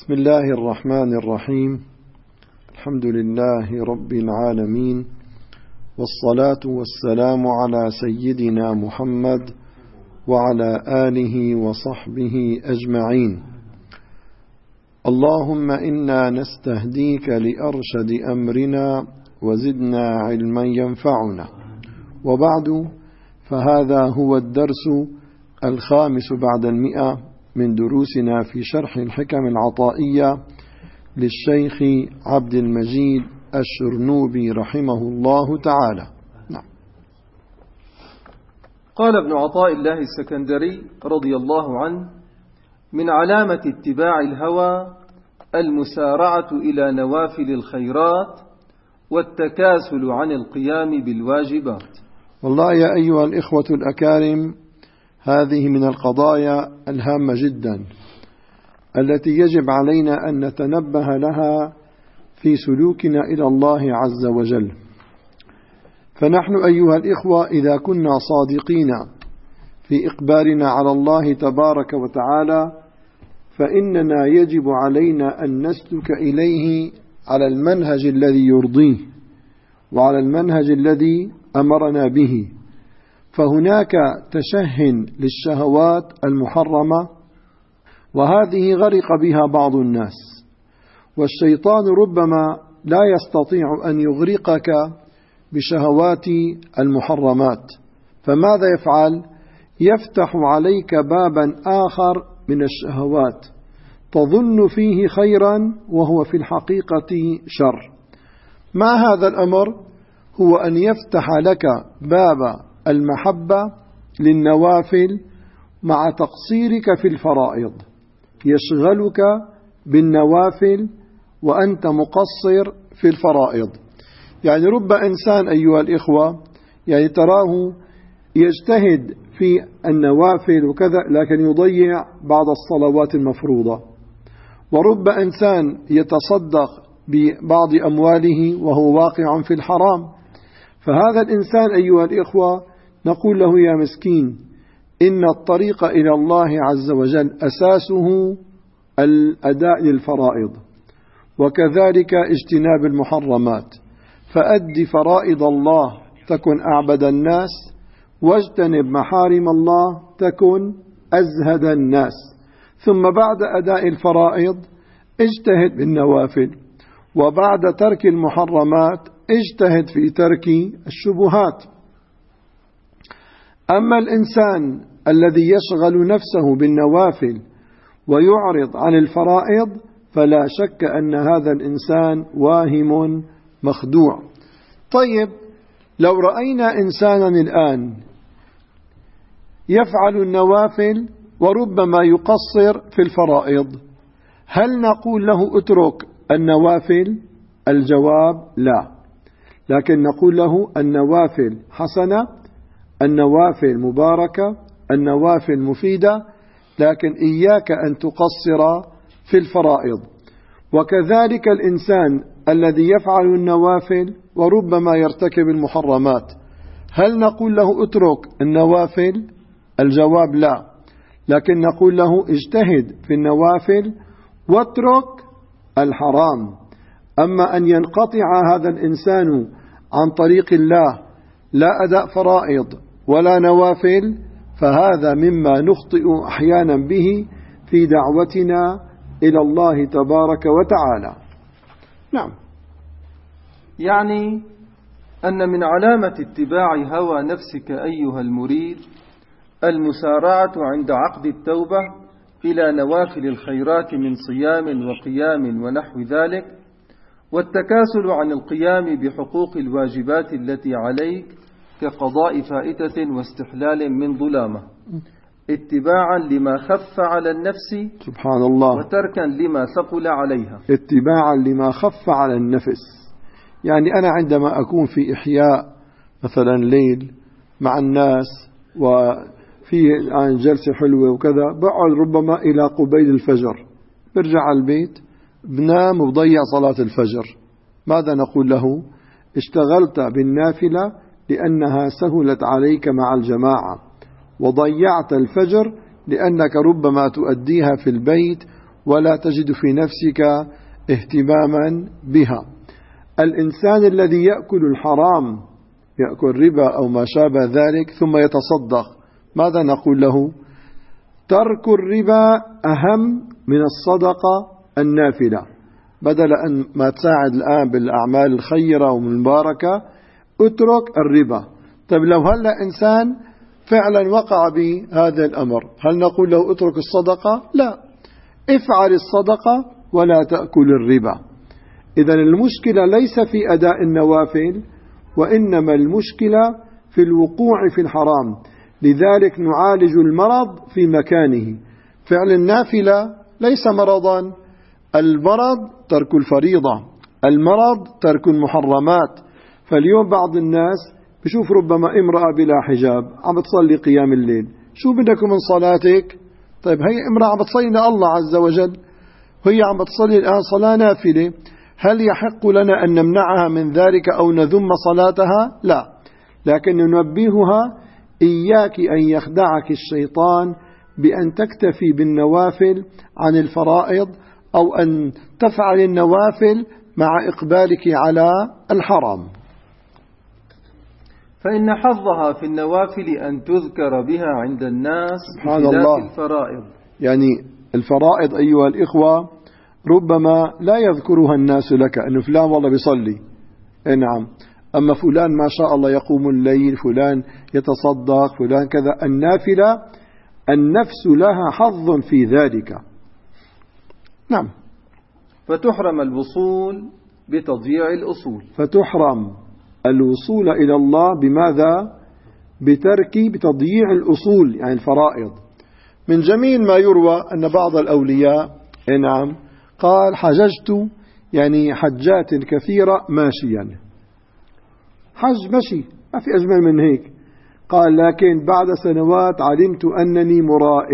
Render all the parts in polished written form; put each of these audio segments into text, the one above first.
بسم الله الرحمن الرحيم. الحمد لله رب العالمين، والصلاة والسلام على سيدنا محمد وعلى آله وصحبه أجمعين. اللهم إنا نستهديك لأرشد أمرنا وزدنا علما ينفعنا. وبعد، فهذا هو الدرس 5 من دروسنا في شرح الحكم العطائية للشيخ عبد المجيد الشرنوبي رحمه الله تعالى. نعم. قال ابن عطاء الله السكندري رضي الله عنه: من علامة اتباع الهوى المسارعة إلى نوافل الخيرات والتكاسل عن القيام بالواجبات. والله يا أيها الإخوة الأكارم، هذه من القضايا الهامة جدا التي يجب علينا أن نتنبه لها في سلوكنا إلى الله عز وجل. فنحن أيها الإخوة إذا كنا صادقين في إقبالنا على الله تبارك وتعالى، فإننا يجب علينا أن نسلك إليه على المنهج الذي يرضيه وعلى المنهج الذي أمرنا به. فهناك تشه للشهوات المحرمة، وهذه غرق بها بعض الناس، والشيطان ربما لا يستطيع أن يغرقك بشهوات المحرمات، فماذا يفعل؟ يفتح عليك بابا آخر من الشهوات تظن فيه خيرا وهو في الحقيقة شر. مع هذا الأمر هو أن يفتح لك باب المحبة للنوافل مع تقصيرك في الفرائض، يشغلك بالنوافل وأنت مقصر في الفرائض. يعني رب إنسان أيها الإخوة يعني تراه يجتهد في النوافل وكذا، لكن يضيع بعض الصلوات المفروضة. ورب إنسان يتصدق ببعض أمواله وهو واقع في الحرام. فهذا الإنسان أيها الإخوة نقول له: يا مسكين، إن الطريق إلى الله عز وجل أساسه الأداء للفرائض، وكذلك اجتناب المحرمات. فأد فرائض الله تكن أعبد الناس، واجتنب محارم الله تكن أزهد الناس. ثم بعد أداء الفرائض اجتهد بالنوافل، وبعد ترك المحرمات اجتهد في ترك الشبهات. أما الإنسان الذي يشغل نفسه بالنوافل ويعرض عن الفرائض، فلا شك أن هذا الإنسان واهم مخدوع. طيب، لو رأينا إنسانا الآن يفعل النوافل وربما يقصر في الفرائض، هل نقول له اترك النوافل؟ الجواب لا، لكن نقول له النوافل حسنة، النوافل مباركة، النوافل مفيدة، لكن إياك أن تقصر في الفرائض. وكذلك الإنسان الذي يفعل النوافل وربما يرتكب المحرمات، هل نقول له اترك النوافل؟ الجواب لا، لكن نقول له اجتهد في النوافل واترك الحرام. أما أن ينقطع هذا الإنسان عن طريق الله، لا أداء فرائض ولا نوافل، فهذا مما نخطئ أحيانا به في دعوتنا إلى الله تبارك وتعالى. نعم. يعني أن من علامة اتباع هوى نفسك أيها المريد المسارعة عند عقد التوبة إلى نوافل الخيرات من صيام وقيام ونحو ذلك، والتكاسل عن القيام بحقوق الواجبات التي عليك كقضاء فائتة واستحلال من ظلامة، اتباعا لما خف على النفس سبحان الله، وتركا لما ثقل عليها. اتباعا لما خف على النفس، يعني أنا عندما أكون في إحياء مثلا ليل مع الناس وفي جلسة حلوة وكذا، بقعد ربما إلى قبيل الفجر، برجع على البيت بنام وبضيع صلاة الفجر. ماذا نقول له؟ اشتغلت بالنافلة لأنها سهلت عليك مع الجماعة، وضيعت الفجر لأنك ربما تؤديها في البيت ولا تجد في نفسك اهتماما بها. الإنسان الذي يأكل الحرام، يأكل ربا أو ما شابه ذلك ثم يتصدق، ماذا نقول له؟ ترك الربا أهم من الصدقة النافلة. بدل أن ما تساعد الآن بالأعمال الخيرة والمباركة، اترك الربا. طيب لو هلأ إنسان فعلا وقع بهذا الأمر، هل نقول له اترك الصدقة؟ لا، افعل الصدقة ولا تأكل الربا. إذن المشكلة ليس في أداء النوافل، وإنما المشكلة في الوقوع في الحرام. لذلك نعالج المرض في مكانه. فعل النافلة ليس مرضا، المرض ترك الفريضة، المرض ترك المحرمات. فاليوم بعض الناس بشوف ربما امرأة بلا حجاب عم بتصلي قيام الليل، شو بدك من صلاتك؟ طيب هي امرأة عم بتصلي لله عز وجل، وهي عم بتصلي الآن صلاة نافلة، هل يحق لنا أن نمنعها من ذلك أو نذم صلاتها؟ لا، لكن ننبهها إياك أن يخدعك الشيطان بأن تكتفي بالنوافل عن الفرائض، أو أن تفعل النوافل مع إقبالك على الحرام. فإن حظها في النوافل أن تذكر بها عند الناس بخلاف الفرائض. يعني الفرائض أيها الإخوة ربما لا يذكرها الناس لك، أنه فلان والله بيصلي، نعم، أما فلان ما شاء الله يقوم الليل، فلان يتصدق، فلان كذا. النافلة النفس لها حظ في ذلك. نعم. فتحرم الوصول بتضييع الأصول. فتحرم الوصول إلى الله بماذا؟ بتضييع الأصول، يعني الفرائض. من جميل ما يروى أن بعض الأولياء، نعم، قال حججت يعني حجات كثيرة ماشيا، حج مشي ما في أجمل من هيك. قال لكن بعد سنوات علمت أنني مراء.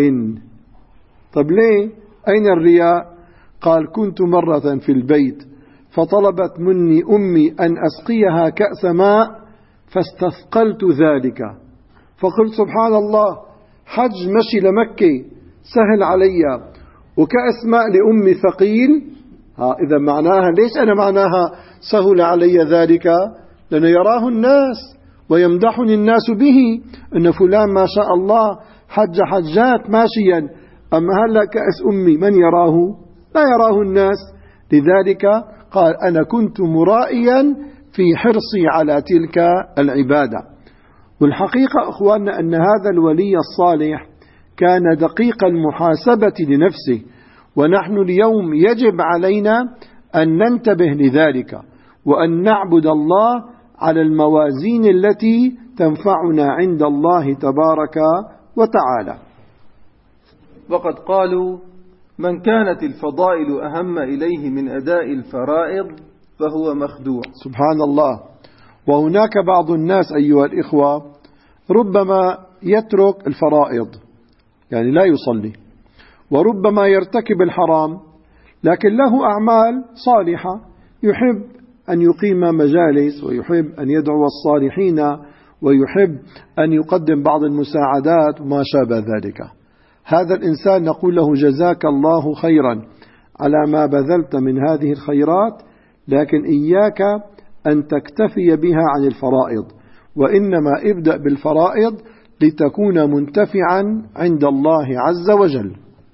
طب ليه؟ أين الرياء؟ قال كنت مرة في البيت فطلبت مني أمي أن أسقيها كأس ماء فاستثقلت ذلك، فقلت سبحان الله، حج مشي لمكة سهل علي وكأس ماء لأمي ثقيل. إذا معناها ليش أنا معناها سهل علي ذلك؟ لأنه يراه الناس ويمدحني الناس به، أن فلان ما شاء الله حج حجات ماشيا، أما هلأ كأس أمي من يراه؟ لا يراه الناس. لذلك قال أنا كنت مرائيا في حرصي على تلك العبادة. والحقيقة أخواننا أن هذا الولي الصالح كان دقيق المحاسبة لنفسه، ونحن اليوم يجب علينا أن ننتبه لذلك، وأن نعبد الله على الموازين التي تنفعنا عند الله تبارك وتعالى. وقد قالوا من كانت الفضائل أهم إليه من أداء الفرائض فهو مخدوع. سبحان الله. وهناك بعض الناس أيها الإخوة ربما يترك الفرائض، يعني لا يصلي، وربما يرتكب الحرام، لكن له أعمال صالحة، يحب أن يقيم مجالس، ويحب أن يدعو الصالحين، ويحب أن يقدم بعض المساعدات وما شابه ذلك. هذا الإنسان نقول له جزاك الله خيرا على ما بذلت من هذه الخيرات، لكن إياك أن تكتفي بها عن الفرائض، وإنما ابدأ بالفرائض لتكون منتفعا عند الله عز وجل.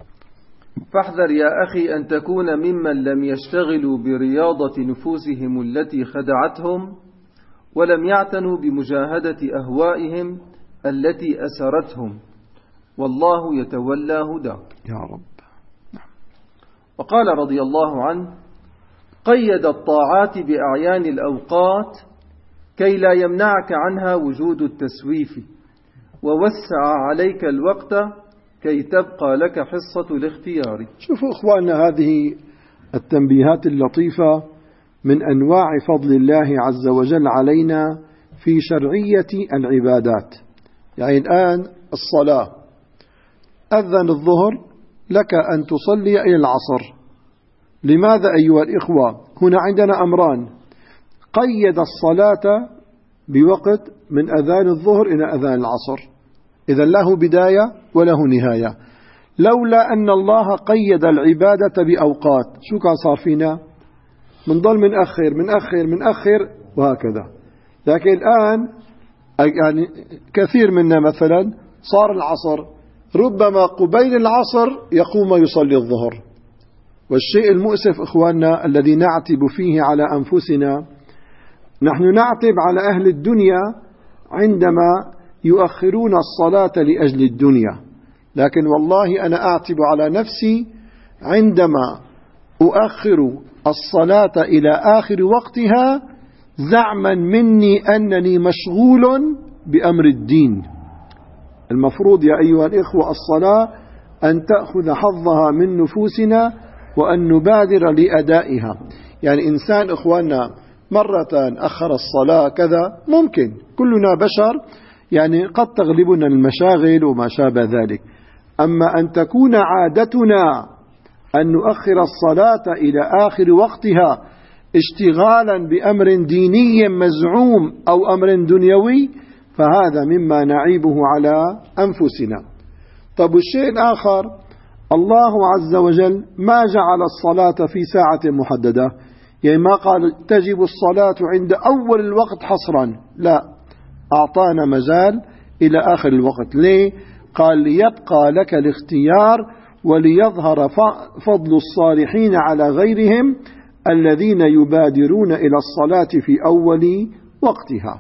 فاحذر يا أخي أن تكون ممن لم يشتغلوا برياضة نفوسهم التي خدعتهم، ولم يعتنوا بمجاهدة أهوائهم التي أسرتهم، والله يتولى هداك يا رب. وقال رضي الله عنه قيد الطاعات بأعيان الأوقات كي لا يمنعك عنها وجود التسويف، ووسع عليك الوقت كي تبقى لك حصة الاختيار. شوفوا إخواننا، هذه التنبيهات اللطيفة من أنواع فضل الله عز وجل علينا في شرعية العبادات. يعني الآن الصلاة، أذن الظهر لك أن تصلي إلى العصر. لماذا أيها الإخوة؟ هنا عندنا أمران: قيد الصلاة بوقت من أذان الظهر إلى أذان العصر، إذا له بداية وله نهاية. لولا أن الله قيد العبادة بأوقات شو كان صار فينا؟ منضل من أخر وهكذا. لكن الآن يعني كثير منا مثلا صار العصر ربما قبيل العصر يقوم يصلي الظهر. والشيء المؤسف إخواننا الذي نعتب فيه على أنفسنا، نحن نعتب على أهل الدنيا عندما يؤخرون الصلاة لأجل الدنيا، لكن والله أنا أعتب على نفسي عندما أؤخر الصلاة إلى آخر وقتها زعما مني أنني مشغول بأمر الدين. المفروض يا أيها الإخوة الصلاة أن تأخذ حظها من نفوسنا وأن نبادر لأدائها. يعني إنسان إخواننا مرة أخر الصلاة كذا ممكن، كلنا بشر، يعني قد تغلبنا المشاغل وما شابه ذلك. أما أن تكون عادتنا أن نؤخر الصلاة إلى آخر وقتها اشتغالا بأمر ديني مزعوم أو أمر دنيوي، فهذا مما نعيبه على أنفسنا. طب الشيء الآخر، الله عز وجل ما جعل الصلاة في ساعة محددة، يعني ما قال تجب الصلاة عند أول الوقت حصرا، لا، أعطانا مجال إلى آخر الوقت. ليه؟ قال ليبقى لك الاختيار وليظهر فضل الصالحين على غيرهم الذين يبادرون إلى الصلاة في أول وقتها.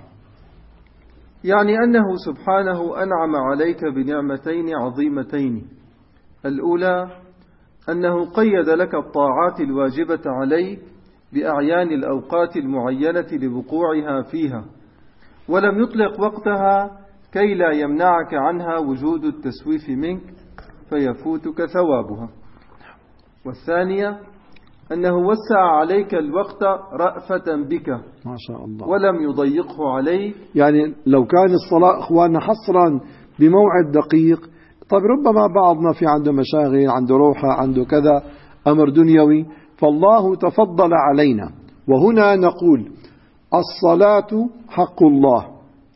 يعني أنه سبحانه أنعم عليك بنعمتين عظيمتين. الأولى أنه قيد لك الطاعات الواجبة عليك بأعيان الأوقات المعينة لوقوعها فيها، ولم يطلق وقتها كي لا يمنعك عنها وجود التسويف منك فيفوتك ثوابها. والثانية أنه وسع عليك الوقت رأفة بك ما شاء الله ولم يضيقه عليك. يعني لو كان الصلاة إخواننا حصرا بموعد دقيق، طب ربما بعضنا في عنده مشاغل، عنده روحة، عنده كذا أمر دنيوي، فالله تفضل علينا. وهنا نقول الصلاة حق الله،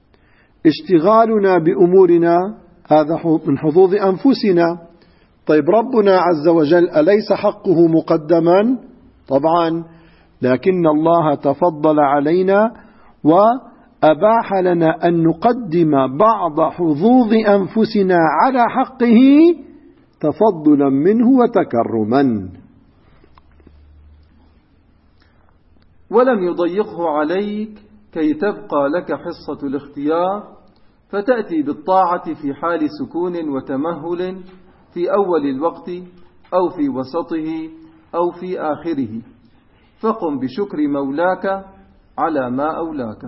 اشتغالنا بأمورنا هذا من حظوظ أنفسنا. طيب ربنا عز وجل أليس حقه مقدما؟ طبعا، لكن الله تفضل علينا وأباح لنا أن نقدم بعض حظوظ أنفسنا على حقه تفضلا منه وتكرما. ولم يضيقه عليك كي تبقى لك حصة الاختيار فتأتي بالطاعة في حال سكون وتمهل في أول الوقت أو في وسطه أو في آخره، فقم بشكر مولاك على ما أولاك.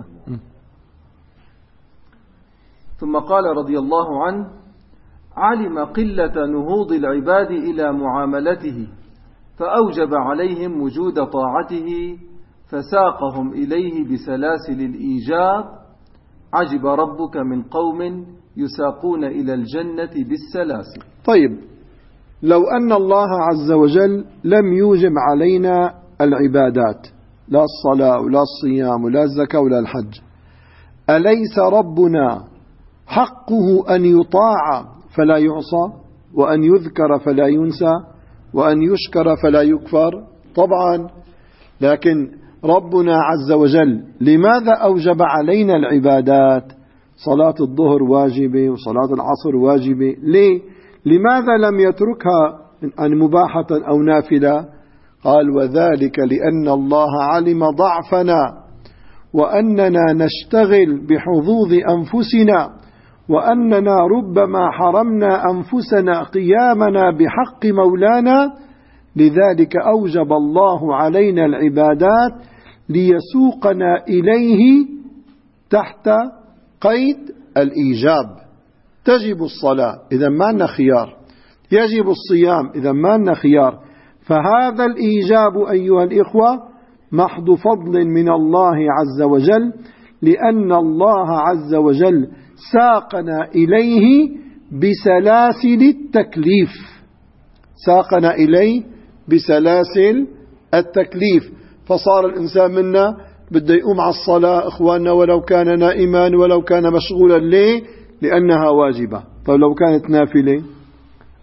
ثم قال رضي الله عنه: علم قلة نهوض العباد إلى معاملته فأوجب عليهم وجود طاعته فساقهم إليه بسلاسل الإيجاب. عجب ربك من قوم يساقون إلى الجنة بالسلاسل. طيب، لو أن الله عز وجل لم يوجب علينا العبادات، لا الصلاة ولا الصيام ولا الزكاة ولا الحج، أليس ربنا حقه أن يطاع فلا يعصى، وأن يذكر فلا ينسى، وأن يشكر فلا يكفر؟ طبعا. لكن ربنا عز وجل لماذا أوجب علينا العبادات؟ صلاة الظهر واجبة وصلاة العصر واجبة، ليه؟ لماذا لم يتركها مباحة أو نافلة؟ قال: وذلك لأن الله علم ضعفنا وأننا نشتغل بحظوظ أنفسنا، وأننا ربما حرمنا أنفسنا قيامنا بحق مولانا، لذلك أوجب الله علينا العبادات ليسوقنا إليه تحت قيد الإيجاب. تجب الصلاة إذا ما لنا خيار، يجب الصيام إذا ما لنا خيار. فهذا الإيجاب أيها الإخوة محض فضل من الله عز وجل، لأن الله عز وجل ساقنا إليه بسلاسل التكليف، ساقنا إليه بسلاسل التكليف. فصار الإنسان منا بده يقوم على الصلاة إخواننا ولو كان نائما ولو كان مشغولا. ليه؟ لأنها واجبة. طيب لو كانت نافلة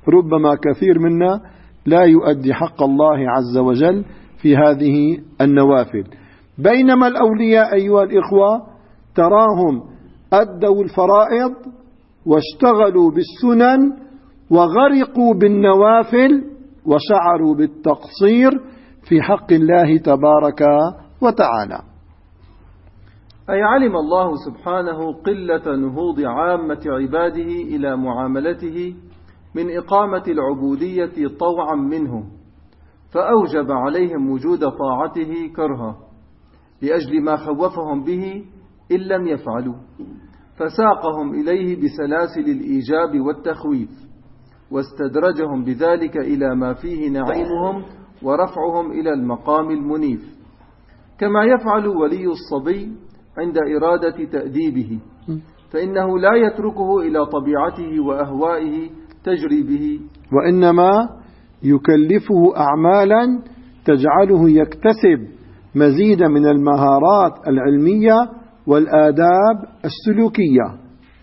ربما كثير منا لا يؤدي حق الله عز وجل في هذه النوافل، بينما الأولياء أيها الإخوة تراهم أدوا الفرائض واشتغلوا بالسنن وغرقوا بالنوافل وشعروا بالتقصير في حق الله تبارك وتعالى. أي علم الله سبحانه قلة نهوض عامة عباده إلى معاملته من إقامة العبودية طوعا منهم، فأوجب عليهم وجود طاعته كرها لأجل ما خوفهم به إن لم يفعلوا، فساقهم إليه بسلاسل الإيجاب والتخويف، واستدرجهم بذلك إلى ما فيه نعيمهم ورفعهم إلى المقام المنيف، كما يفعل ولي الصبي عند إرادة تأديبه، فإنه لا يتركه إلى طبيعته وأهوائه تجري به، وإنما يكلفه أعمالا تجعله يكتسب مزيد من المهارات العلمية والآداب السلوكية،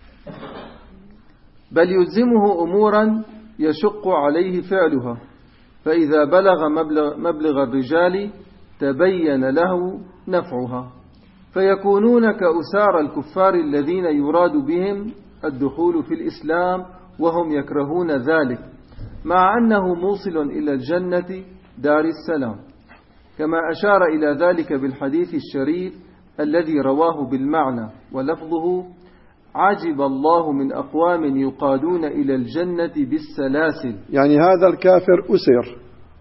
بل يلزمه أمورا يشق عليه فعلها، فإذا بلغ مبلغ الرجال تبين له نفعها، فيكونون كأسار الكفار الذين يراد بهم الدخول في الإسلام وهم يكرهون ذلك، مع أنه موصل إلى الجنة دار السلام، كما أشار إلى ذلك بالحديث الشريف الذي رواه بالمعنى ولفظه: عجب الله من أقوام يقادون إلى الجنة بالسلاسل. يعني هذا الكافر أسر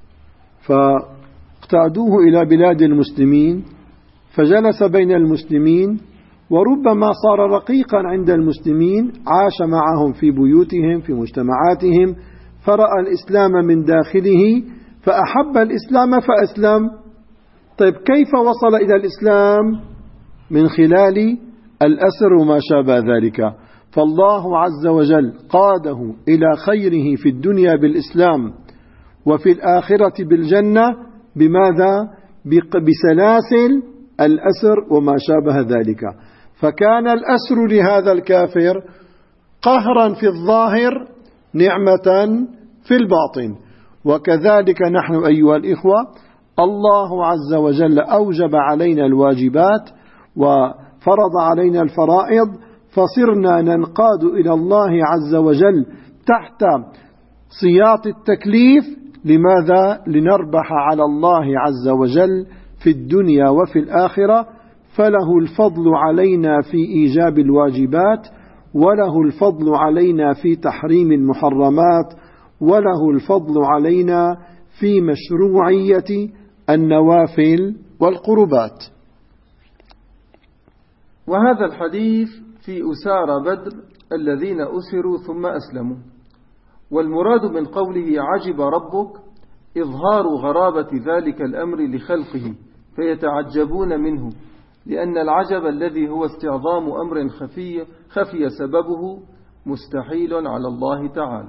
فاقتادوه إلى بلاد المسلمين فجلس بين المسلمين، وربما صار رقيقا عند المسلمين، عاش معهم في بيوتهم في مجتمعاتهم، فرأى الإسلام من داخله فأحب الإسلام فأسلم. طيب كيف وصل إلى الإسلام؟ من خلال الأسر وما شابه ذلك، فالله عز وجل قاده إلى خيره في الدنيا بالإسلام وفي الآخرة بالجنة. بماذا؟ بسلاسل الأسر وما شابه ذلك. فكان الأسر لهذا الكافر قهرا في الظاهر نعمة في الباطن. وكذلك نحن أيها الإخوة الله عز وجل أوجب علينا الواجبات وفرض علينا الفرائض، فصرنا ننقاد إلى الله عز وجل تحت سياط التكليف. لماذا؟ لنربح على الله عز وجل في الدنيا وفي الآخرة، فله الفضل علينا في إيجاب الواجبات، وله الفضل علينا في تحريم المحرمات، وله الفضل علينا في مشروعية النوافل والقربات. وهذا الحديث في أسار بدر الذين أسروا ثم أسلموا، والمراد من قوله عجب ربك إظهار غرابة ذلك الأمر لخلقه فيتعجبون منه، لأن العجب الذي هو استعظام أمر خفي سببه مستحيل على الله تعالى.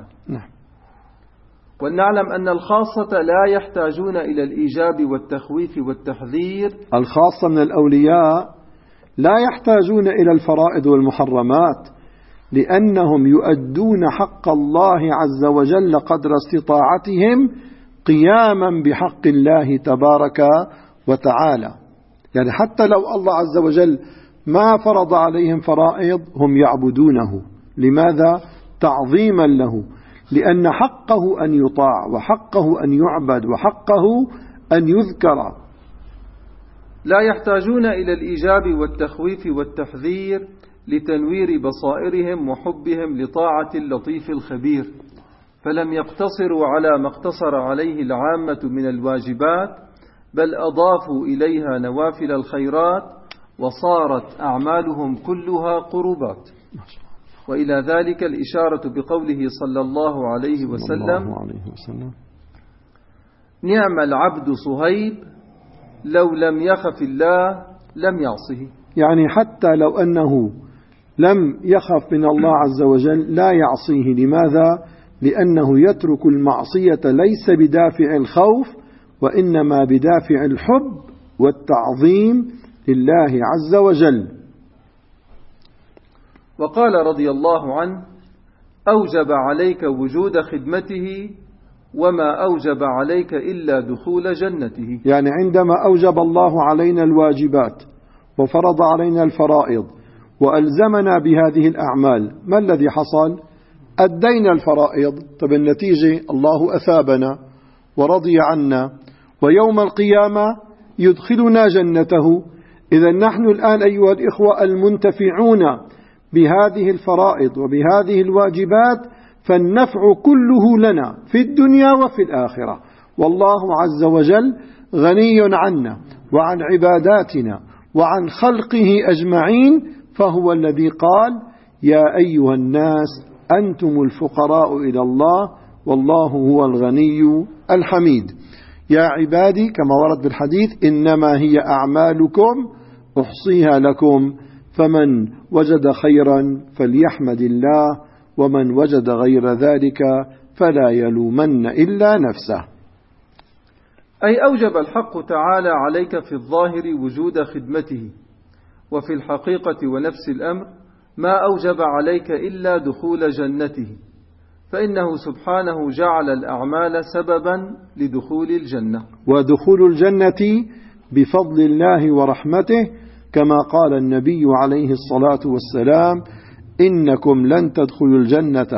ولنعلم أن الخاصة لا يحتاجون إلى الإيجاب والتخويف والتحذير. الخاصة من الأولياء لا يحتاجون إلى الفرائض والمحرمات، لأنهم يؤدون حق الله عز وجل قدر استطاعتهم قياما بحق الله تبارك وتعالى. يعني حتى لو الله عز وجل ما فرض عليهم فرائض هم يعبدونه. لماذا؟ تعظيما له، لأن حقه أن يطاع وحقه أن يعبد وحقه أن يذكر. لا يحتاجون إلى الإيجاب والتخويف والتحذير لتنوير بصائرهم وحبهم لطاعة اللطيف الخبير، فلم يقتصروا على ما اقتصر عليه العامة من الواجبات، بل أضافوا إليها نوافل الخيرات، وصارت أعمالهم كلها قربات. وإلى ذلك الإشارة بقوله صلى الله عليه وسلم: نعم العبد صهيب لو لم يخف الله لم يعصه. يعني حتى لو أنه لم يخف من الله عز وجل لا يعصيه. لماذا؟ لأنه يترك المعصية ليس بدافع الخوف، وإنما بدافع الحب والتعظيم لله عز وجل. وقال رضي الله عنه: أوجب عليك وجود خدمته وما أوجب عليك إلا دخول جنته. يعني عندما أوجب الله علينا الواجبات وفرض علينا الفرائض وألزمنا بهذه الأعمال، ما الذي حصل؟ أدينا الفرائض. طب النتيجة الله أثابنا ورضي عنا، ويوم القيامة يدخلنا جنته. إذا نحن الآن أيها الإخوة المنتفعون بهذه الفرائض وبهذه الواجبات، فالنفع كله لنا في الدنيا وفي الآخرة، والله عز وجل غني عنا وعن عباداتنا وعن خلقه أجمعين، فهو الذي قال: يا أيها الناس أنتم الفقراء إلى الله والله هو الغني الحميد. يا عبادي كما ورد بالحديث: إنما هي أعمالكم أحصيها لكم، فمن وجد خيرا فليحمد الله، ومن وجد غير ذلك فلا يلومن إلا نفسه. أي أوجب الحق تعالى عليك في الظاهر وجود خدمته، وفي الحقيقة ونفس الأمر ما أوجب عليك إلا دخول جنته، فإنه سبحانه جعل الأعمال سببا لدخول الجنة. ودخول الجنة بفضل الله ورحمته، كما قال النبي عليه الصلاة والسلام: إنكم لن تدخلوا الجنة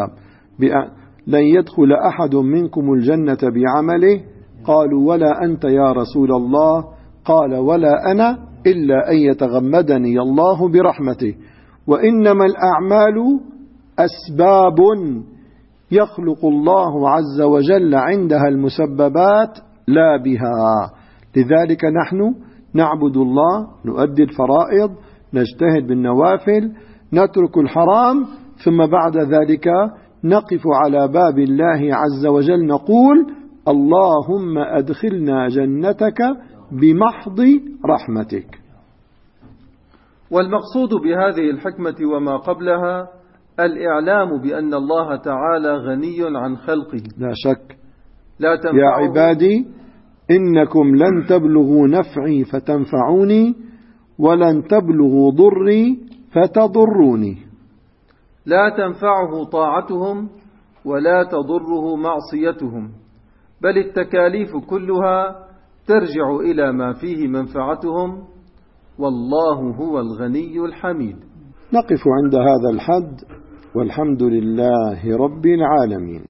لن يدخل أحد منكم الجنة بعمله. قالوا: ولا أنت يا رسول الله؟ قال: ولا أنا، إلا أن يتغمدني الله برحمته. وإنما الأعمال أسباب يخلق الله عز وجل عندها المسببات لا بها. لذلك نحن نعبد الله، نؤدي الفرائض، نجتهد بالنوافل، نترك الحرام، ثم بعد ذلك نقف على باب الله عز وجل نقول: اللهم أدخلنا جنتك بمحض رحمتك. والمقصود بهذه الحكمة وما قبلها الإعلام بأن الله تعالى غني عن خلقه لا شك. لا يا عبادي إنكم لن تبلغوا نفعي فتنفعوني، ولن تبلغوا ضري فتضروني. لا تنفعه طاعتهم ولا تضره معصيتهم، بل التكاليف كلها ترجع إلى ما فيه منفعتهم، والله هو الغني الحميد. نقف عند هذا الحد، والحمد لله رب العالمين.